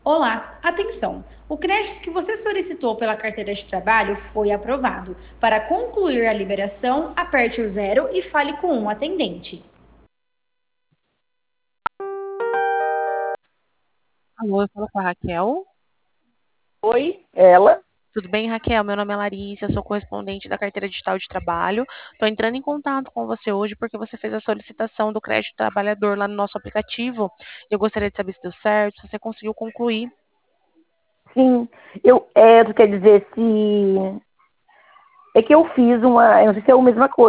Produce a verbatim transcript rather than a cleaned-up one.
Olá, atenção! O crédito que você solicitou pela carteira de trabalho foi aprovado. Para concluir a liberação, aperte o zero e fale com um atendente. Alô, eu falo com a Raquel. Oi, ela. Tudo bem, Raquel? Meu nome é Larissa, sou correspondente da carteira digital de trabalho. Estou entrando em contato com você hoje porque você fez a solicitação do crédito trabalhador lá no nosso aplicativo. Eu gostaria de saber se deu certo, se você conseguiu concluir. Sim, eu, é, tu quer dizer se... É que eu fiz uma, eu não sei se é a mesma coisa.